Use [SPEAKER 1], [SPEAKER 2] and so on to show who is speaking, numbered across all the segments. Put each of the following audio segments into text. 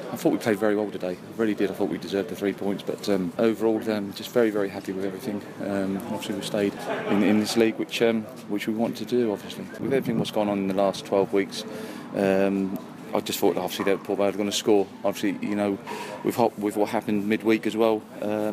[SPEAKER 1] I thought we played very well today. I really did. I thought we deserved the 3 points, but overall, just very, very happy with everything. Obviously, we stayed in this league, which we want to do. Obviously, with everything what's gone on in the last 12 weeks. I just thought obviously that Port Vale were going to score. Obviously, with what happened midweek as well.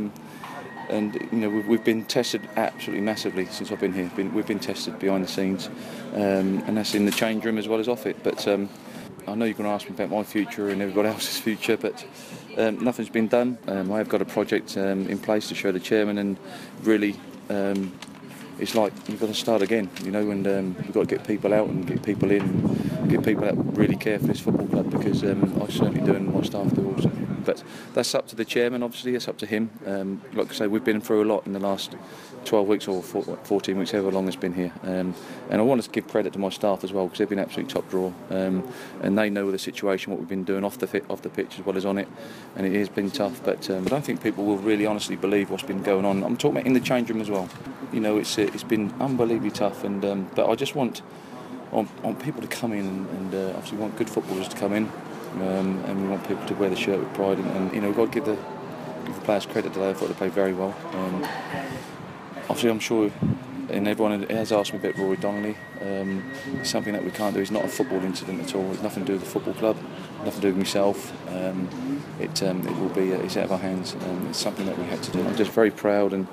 [SPEAKER 1] We've been tested absolutely massively since I've been here. We've been tested behind the scenes, and that's in the change room as well as off it. But I know you're going to ask me about my future and everybody else's future, but nothing's been done. I have got a project in place to show the chairman, and really, it's like you've got to start again, and we've got to get people out and get people in, and get people that really care for this football club, because I certainly do and my staff do also. But that's up to the chairman, obviously, it's up to him. Like I say, we've been through a lot in the last 12 weeks or 14 weeks, however long it's been here. And I want to give credit to my staff as well, because they've been absolutely top draw. And they know the situation, what we've been doing off the pitch as well as on it. And it has been tough, but I don't think people will really honestly believe what's been going on. I'm talking about in the change room as well. It's been unbelievably tough, and but I just want people to come in and obviously want good footballers to come in. And we want people to wear the shirt with pride, and we've got to give the players credit today. I thought they played very well. Obviously, I'm sure, and everyone has asked me about Rory Donnelly. It's something that we can't do. It's not a football incident at all. It's nothing to do with the football club, nothing to do with myself. It will be. It's out of our hands. It's something that we had to do. I'm just very proud, and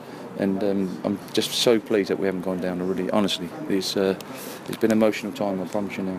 [SPEAKER 1] I'm just so pleased that we haven't gone down. Really, honestly, it's been an emotional time. I promise you now.